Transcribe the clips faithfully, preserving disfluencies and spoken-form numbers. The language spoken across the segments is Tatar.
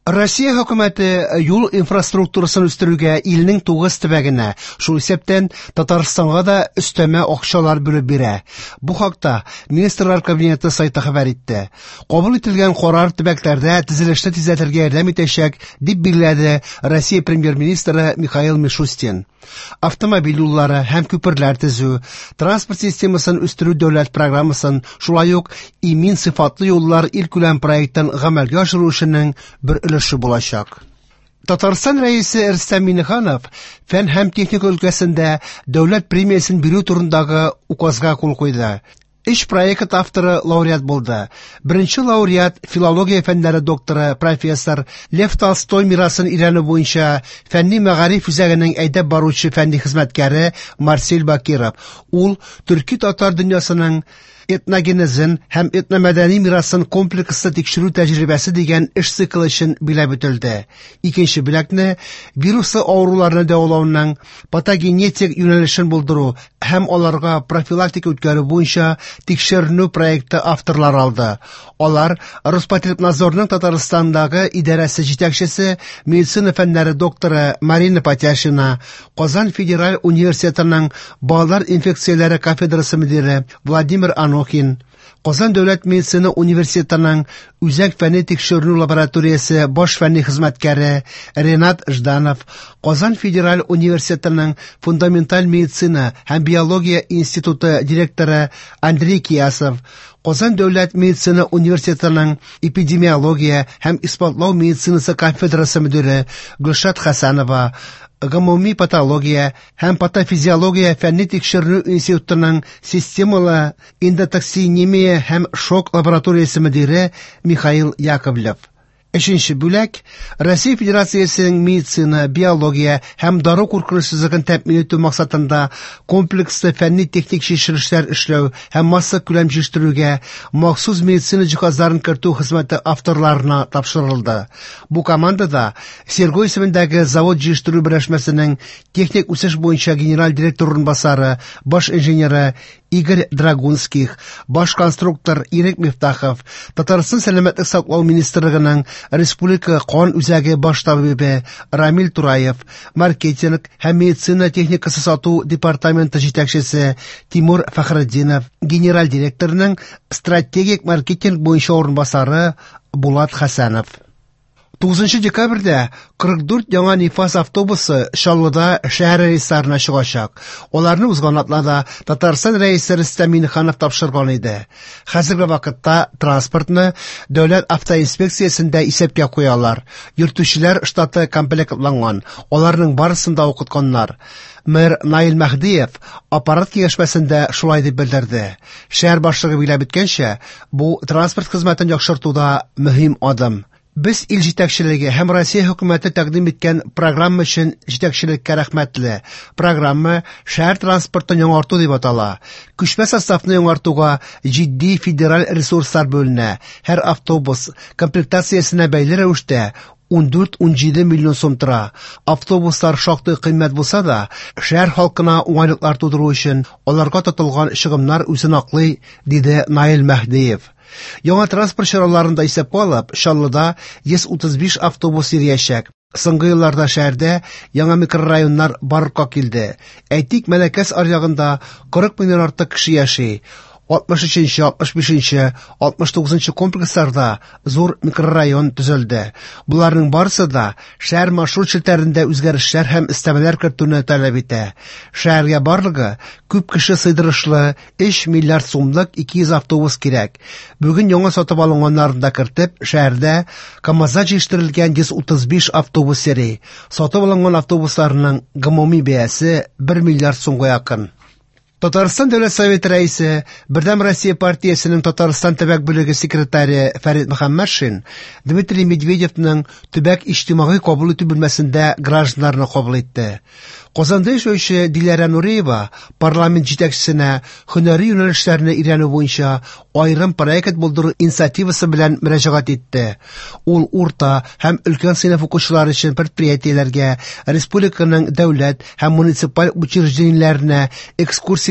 Россия хөкүмәте юл инфраструктурасын үстерүгә илнең тугыз төбәгенә, шул исәптән Татарстанга да өстәмә акчалар бүлеп бирә. Бу хакта Министрлар Кабинеты сайты хәбәр итте. Кабул ителгән карар төбәкләрдә төзелешне тизләтергә ярдәм итәчәк, дип билгеләде Россия премьер-министры Михаил Мишустин. Автомобиль юллары һәм күперләр төзү, транспорт системасын үстерү дәүләт программасын, шулай ук имин сыйфатлы юллар илкүләм проектын гамәлгә ашыру эшенең бер өлеше булачак. Татарстан рәисе Рөстәм Миңнеханов фән һәм техника өлкәсендә дәүләт премиясын бирү турындагы указга кул куйды. Эш проект авторы лауреат булды. Беренче лауреат филология фәннәре докторы профессор Лев Толстой мирасын өйрәнү буенча фәнни мәгариф үзәгенең әйдәп баручы фәнни хезмәткәре Марсель Бакиров. Ул төрки татар дөньясының этногенезын һәм этномәдәни мирасын комплекслы тикшерү тәҗрибәсе дигән эш циклы өчен биләп үтелде. Икенче бүләкне вируслы авыруларны дәвалауның патогенетик юнәлешен булдыру һәм аларга профилактика үткәрү буенча тикшеренү проекты авторлар алды. Алар Роспотребнадзорның Татарстандагы идарәсе җитәкчесе, медицина фәннәре докторы Марина Потяшина, Казан федераль университетының балалар инфекцияләре кафедрасы мөдире Владимир Анохин, Казан дәүләт медицина университетының үзәк фәнни тикшеренү лабораториясе баш фәнни хезмәткәре Ренат Жданов, Казан федераль университетының фундаменталь медицина һәм биология институты директоры Андрей Киясов, Казан дәүләт медицина университетының эпидемиология һәм испатлау медицинасы кафедрасы мөдире Гөлшат Хәсәнова, гомуми патология һәм патофизиология фәнни тикшеренү институтының системалы эндотоксинемия һәм шок лабораториясе мөдире Михаил Яковлев. Өченче бүләк Россия Федерациясының медицина, биология һәм дару куркынычсызлыгын тәэмин итү максатында комплекслы фәнни техник җитештерүләр эшләү һәм масса күләм җитештерүгә махсус медицина җиһазларын кертү хезмәте авторларына тапшырылды. Бу командада Сергой исемендәге завод җитештерү берләшмәсенең техник үсеш буенча генераль директор урынбасары, баш инженеры Игорь Драгунских, баш конструктор Ирек Мифтахов, Татарстан сәламәтлек саклау министрлыгының республика кан үзәге баш табибы Рамил Тураев, маркетинг һәм медицина техникасы сату департаменты җитәкчесе Тимур Фәхретдинов, генераль директорның стратегик маркетинг буенча урынбасары Булат Хәсәнов. тугызынчы декабрьдә кырык дүрт яңа Нефас автобусы Чаллыда шәһәр рейсларына чыгачак. Аларны узган атларда Татарстан рәисе Рөстәм Миңнеханов тапшырган иде. Хәзерге вакытта транспортны дәүләт автоинспекциясендә исәпкә куялар. Йөртүчеләр штаты комплектланган. Аларның барысын да укытканнар. Мэр Наил Мәхдиев аппарат киңәшмәсендә шулай дип белдерде. Шәһәр башлыгы биләп иткәнчә, бу транспорт хезмәтен яхшыртуда мөһим адым. Без ил җитәкчелеге һәм Россия хөкүмәте тәкъдим иткән программа өчен җитәкчелеккә рәхмәтле. Программа шәһәр транспортын яңарту дип атала. Күчмә составны яңартуга җитди федераль ресурслар бөленә. Һәр автобус комплектациясенә бәйле рәвештә ундүрт - унҗиде миллион сум тора. Автобуслар шактый кыйммәт булса да, шәһәр халкына уңайлыклар тудыру өчен аларга тотылган чыгымнар үзен аклый, диде Наил Мәхдиев. Яңа транспорт чараларында исәпкә алып, Чаллыда йөз утыз биш автобус йөриячәк. Соңгы елларда шәһәрдә яңа микрорайоннар барлыкка килде. Әйтик, Мәләкәс аръягында кырык меңнән артык кеше яши. алтмыш өченче, алтмыш бишенче, алтмыш тугызынчы комплексларда зур микрорайон төзелде. Буларның барысы да шәһәр маршрут челтәрендә үзгәрешләр һәм өстәмәләр кертүне таләп итә. Шәһәргә барлыгы күп кеше сыйдырышлы өч миллиард сумлык ике йөз автобус кирәк. Бүген яңа сатып алынганнарын да кертеп, шәһәрдә КамАЗга җитештерелгән йөз утыз биш автобус йөри. Сатып алынган автобусларның гомуми бәясе бер миллиард сумга якын. Татарстан дәүләт советы рәисе, Бердәм Россия партиясының Татарстан төбәк бүлеге секретаре Фәрит Мөхәммәтшин Дмитрий Медведевның төбәк иҗтимагый кабул итү бүлмәсендә гражданнарны кабул итте. Казанда яшәүче Диләрә Нуриева парламент җитәкчесенә һөнәри юнәлешләрне өйрәнү буенча айрым проект булдыру инициативасы белән мөрәҗәгать итте. Ул урта һәм өлкән сыйныф укучылары өчен предприятиеләргә, республиканың дәүләт һәм муниципаль учреждениеләренә экскурсия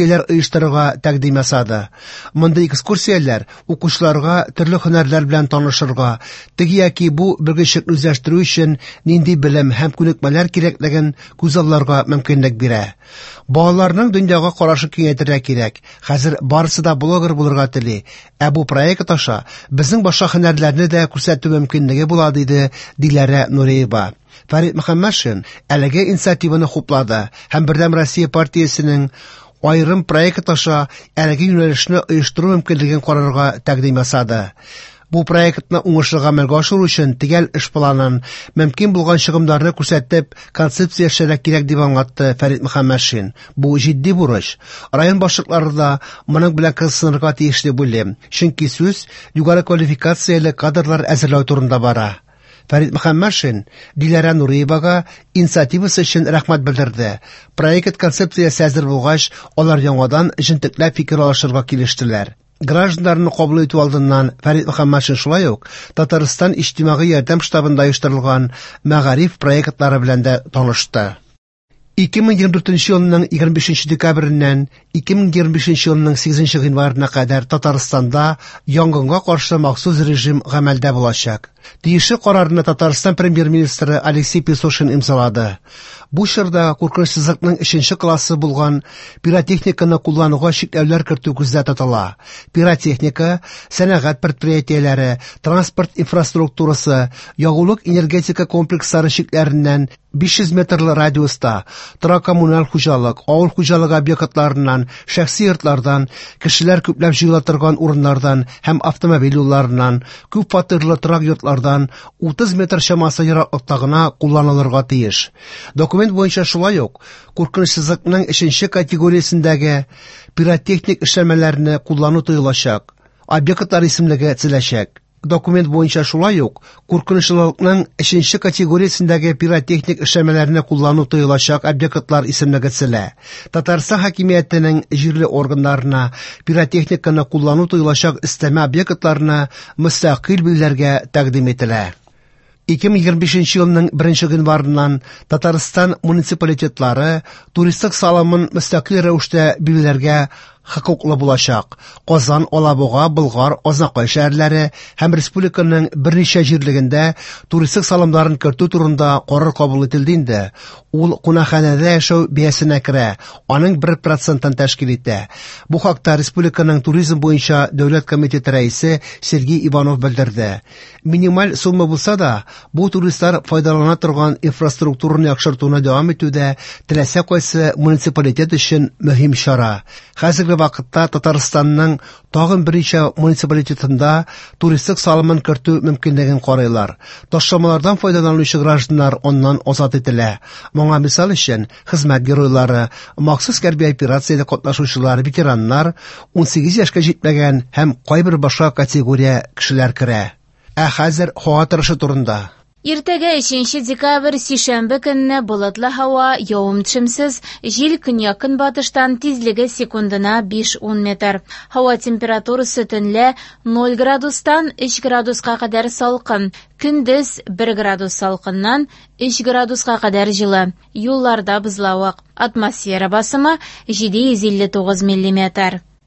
экскурсияләр оештырырга тәкъдим ясады. Мондый экскурсияләр укучыларга төрле һөнәрләр белән танышырга, теге яки бу белгечлекне үзләштерү өчен нинди белем һәм күнекмәләр кирәклеген күзалларга мөмкинлек бирә. Балаларның дөньяга карашы киңәйтергә кирәк. Хәзер барысы да блогер булырга тели. Ә бу проект аша безнең башка һөнәрләрне дә күрсәтү мөмкинлеге була, диде Диләрә Нуриева. Фәрит Мөхәммәтшин әлеге инициативаны хуплады һәм Бердәм Россия партиясенең айрым проект аша әлеге юнәлешне оештыру мөмкинлеген карарга тәкъдим ясады. Бу проектны уңышлы гамәлгә ашыру өчен төгәл эш планын, мөмкин булган чыгымнарны күрсәтеп, концепция эшләргә кирәк дип аңлатты Фәрит Мөхәммәтшин. Бу җитди бурыч. Район башлыклары да моның белән кызыксынырга тиеш дип уйлыйм. Чөнки сүз югары квалификацияле кадрлар әзерләү турында бара. Фәрит Мөхәммәтшин Диләрә Нуриевага инициативасы өчен рәхмәт белдерде. Проект концепциясе әзер булгач, алар яңадан җентекләп фикер алышырга килештеләр. Гражданнарны кабул итү алдыннан Фәрит Мөхәммәтшин шулай ук Татарстан иҗтимагый ярдәм штабында оештырылган мәгариф проектлары белән дә танышты. ике мең егерме дүртенче елның егерме бишенче декабреннән ике мең егерме бишенче елның сигезенче гыйнварына кадәр Татарстанда янгынга каршы махсус режим гамәлдә булачак. Тиешле карарны Татарстан премьер-министры Алексей Песошин имзалады. Бу чорда куркынычсызлыкның өченче классы булган пиротехниканы куллануга чикләүләр кертү күздә тотыла. Пиротехника, сәнәгать предприятиеләре, транспорт инфраструктурасы, ягулык энергетика комплекслары чикләреннән биш йөз метрлы радиуста, тора-коммуналь хуҗалык, авыл хуҗалыгы объектларыннан, шәхси йортлардан, кешеләр күпләп җыела торган урыннардан һәм автомобиль юлларыннан, күп фатирлы торак йортлардан утыз метр чамасы ераклыкта гына кулланылырга тиеш. Документ буенча шулай ук куркынычсызлыкның өченче категориясендәге пиротехник эшләмәләрне куллану тыелачак. Объектлар исемлеге төзеләчәк. Документ буенча шулай ук куркынычлылыкның өченче категориясендәге пиротехник эшләмәләрне куллану тыелачак объектлар исемлеге төзелә. Татарстан хакимиятенең җирле органнарына пиротехниканы куллану тыелачак өстәмә объектларны мөстәкыйль билгеләргә тәкъдим ителә. ике мең егерме бишенче елның беренче гыйнварыннан Татарстан муниципалитетлары туристик салымын мөстәкыйль рәвештә билгеләргә хокуклы булачак. Казан, Алабуга, Болгар, Азнакай шәһәрләре һәм республиканың берничә җирлегендә туристик салымнарын кертү турында карар кабул ителде инде. Ул кунакханәдә яшәү бәясенә керә, аның бер процентын тәшкил итә. Бу хакта республиканың туризм буенча дәүләт комитеты рәисе Сергей Иванов белдерде. Минималь сумма булса да, бу туристлар файдалана торган инфраструктураны яхшыртуны дәвам итүдә теләсә кайсы муниципалитет өчен мөһим чара. Хәзерге вакытта Татарстанның тагын берничә муниципалитетында туристик салымын кертү мөмкинлеген карыйлар. Ташламалардан файдаланучы гражданнар оннан азат ителә. Моңа мисал өчен хезмәт геройлары, махсус хәрби операциядә катнашучылар, ветераннар, ун сигез яшькә җитмәгән һәм кайбер башка категория кешеләр керә. Ә хәзер һава торышы турында. Иртәгә өченче декабрь сишәмбе көнне болытлы һава, явым-төшемсез, җил көньяк батыштан тизлеге секундына биш-ун метр. Һава температурасы төнлә ноль градустан өч градуска кадәр салкын, көндез бер градус салкыннан өч градуска кадәр җылы. Юлларда бозлавык. Атмосфера басымы җиде йөз илле тугыз миллиметр.